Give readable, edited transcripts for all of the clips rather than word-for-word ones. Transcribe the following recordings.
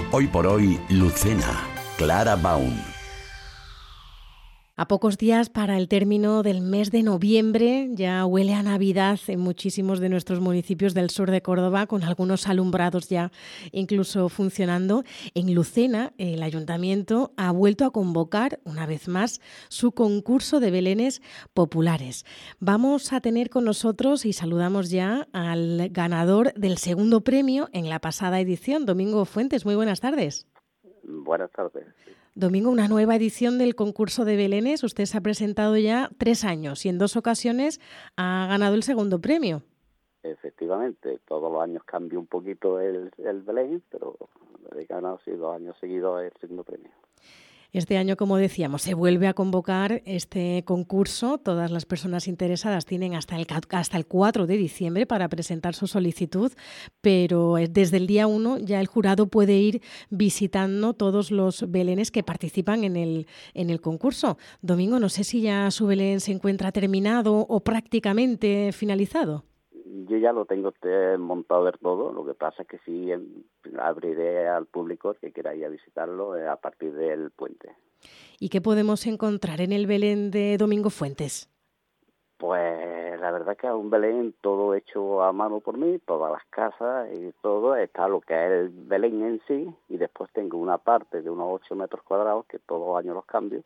Hoy por hoy, Lucena, Clara Baum. A pocos días para el término del mes de noviembre, ya huele a Navidad en muchísimos de nuestros municipios del sur de Córdoba, con algunos alumbrados ya incluso funcionando. En Lucena, el ayuntamiento ha vuelto a convocar una vez más su concurso de belenes populares. Vamos a tener con nosotros, y saludamos ya al ganador del segundo premio en la pasada edición, Domingo Fuentes. Muy buenas tardes. Buenas tardes. Domingo, una nueva edición del concurso de belenes. Usted se ha presentado ya 3 años y en 2 ocasiones ha ganado el segundo premio. Efectivamente, todos los años cambia un poquito el Belén, pero he ganado 2 años seguidos el segundo premio. Este año, como decíamos, se vuelve a convocar este concurso. Todas las personas interesadas tienen hasta el 4 de diciembre para presentar su solicitud, pero desde el día 1 ya el jurado puede ir visitando todos los belenes que participan en el concurso. Domingo, no sé si ya su belén se encuentra terminado o prácticamente finalizado. Yo ya lo tengo montado del todo, lo que pasa es que sí abriré al público que quiera ir a visitarlo a partir del puente. ¿Y qué podemos encontrar en el Belén de Domingo Fuentes? Pues la verdad que es un Belén todo hecho a mano por mí, todas las casas y todo, está lo que es el Belén en sí, y después tengo una parte de unos 8 metros cuadrados que todos los años los cambio.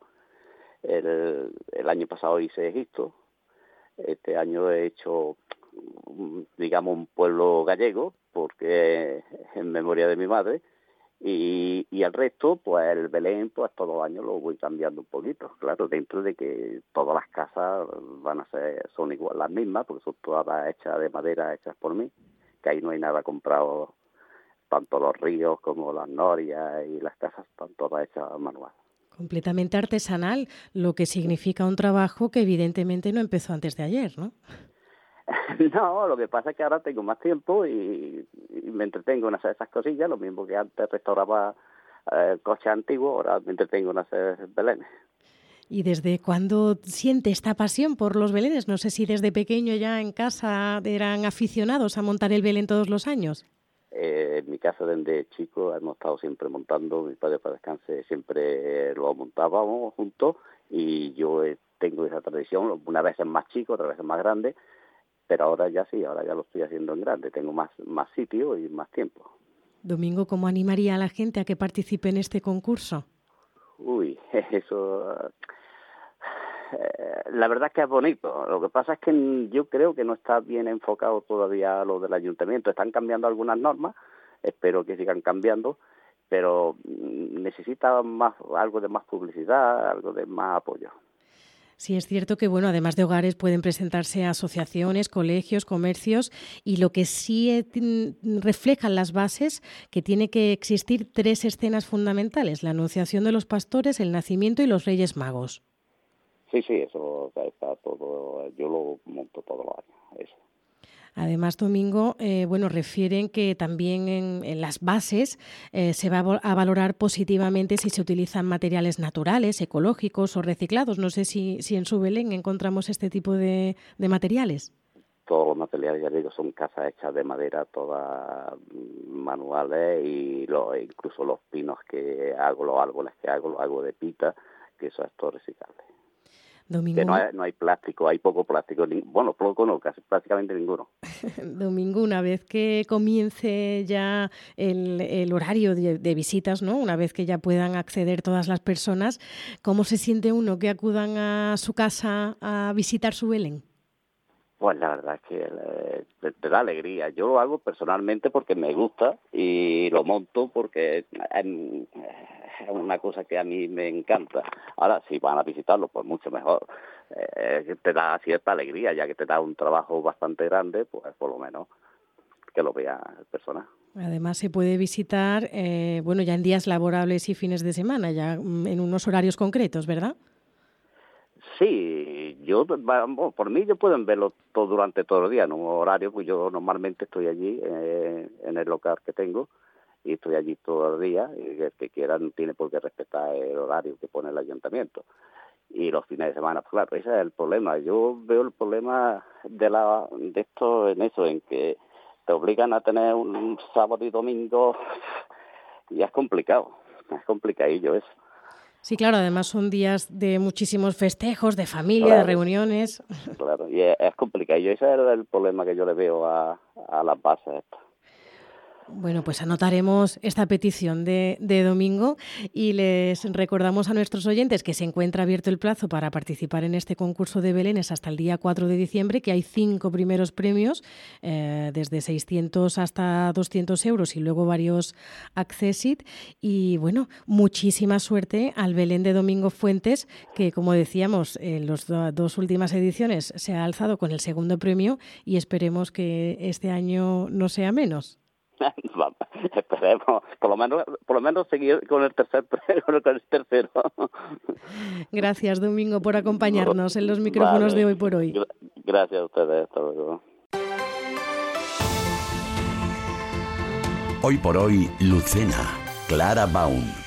El año pasado hice Egipto, este año he hecho, digamos, un pueblo gallego, porque en memoria de mi madre, y el resto, pues el Belén, pues todos los años lo voy cambiando un poquito, claro, dentro de que todas las casas son igual las mismas, porque son todas hechas de madera, hechas por mí, que ahí no hay nada comprado, tanto los ríos como las norias y las casas están todas hechas manual. Completamente artesanal, lo que significa un trabajo que evidentemente no empezó antes de ayer, ¿no? No, lo que pasa es que ahora tengo más tiempo y me entretengo en hacer esas cosillas, lo mismo que antes restauraba coches antiguos, ahora me entretengo en hacer belenes. ¿Y desde cuándo siente esta pasión por los belenes? No sé si desde pequeño ya en casa eran aficionados a montar el Belén todos los años. En mi casa desde chico hemos estado siempre montando, mi padre para descanse siempre lo montábamos juntos y yo tengo esa tradición, una vez es más chico, otra vez es más grande, pero ahora ya sí, ahora ya lo estoy haciendo en grande, tengo más sitio y más tiempo. Domingo, ¿cómo animaría a la gente a que participe en este concurso? Uy, eso... la verdad es que es bonito. Lo que pasa es que yo creo que no está bien enfocado todavía lo del ayuntamiento. Están cambiando algunas normas, espero que sigan cambiando, pero necesita algo de más publicidad, algo de más apoyo. Sí, es cierto que, bueno, además de hogares pueden presentarse asociaciones, colegios, comercios, y lo que sí reflejan las bases, que tiene que existir 3 escenas fundamentales: la Anunciación de los pastores, el nacimiento y los Reyes Magos. Sí, eso está todo, yo lo monto todos los años, eso. Además, Domingo, refieren que también en las bases se va a valorar positivamente si se utilizan materiales naturales, ecológicos o reciclados. No sé si en su Belén encontramos este tipo de materiales. Todos los materiales, ya digo, son casas hechas de madera, todas manuales, y incluso los pinos que hago, los árboles que hago, los hago de pita, que eso es todo reciclable. Domingo, que no hay plástico, hay poco plástico, poco no, casi prácticamente ninguno. Domingo, una vez que comience ya el horario de visitas, ¿no? Una vez que ya puedan acceder todas las personas, ¿cómo se siente uno que acudan a su casa a visitar su Belén? Pues la verdad es que te da alegría. Yo lo hago personalmente porque me gusta y lo monto porque es una cosa que a mí me encanta. Ahora, si van a visitarlo, pues mucho mejor. Te da cierta alegría, ya que te da un trabajo bastante grande, pues por lo menos que lo vea el personal. Además, se puede visitar, ya en días laborables y fines de semana, ya en unos horarios concretos, ¿verdad? Sí, por mí yo pueden verlo todo durante todo el día, en un horario, pues yo normalmente estoy allí en el local que tengo y estoy allí todo el día, y el que quiera no tiene por qué respetar el horario que pone el ayuntamiento. Y los fines de semana, pues claro, ese es el problema. Yo veo el problema de esto en eso, en que te obligan a tener un sábado y domingo es complicadillo eso. Sí, claro, además son días de muchísimos festejos, de familia, Claro, de reuniones. claro, y es complicadillo. Ese es el problema que yo le veo a las bases estas. Bueno, pues anotaremos esta petición de Domingo y les recordamos a nuestros oyentes que se encuentra abierto el plazo para participar en este concurso de belenes hasta el día 4 de diciembre, que hay 5 primeros premios, desde 600 hasta 200 euros y luego varios accessit. Y bueno, muchísima suerte al Belén de Domingo Fuentes, que como decíamos, en las 2 últimas ediciones se ha alzado con el segundo premio y esperemos que este año no sea menos. Esperemos, por lo menos seguir con el tercero. Gracias, Domingo, por acompañarnos en los micrófonos de Hoy por Hoy. Gracias a ustedes, hasta luego. Hoy por Hoy, Lucena, Clara Baun.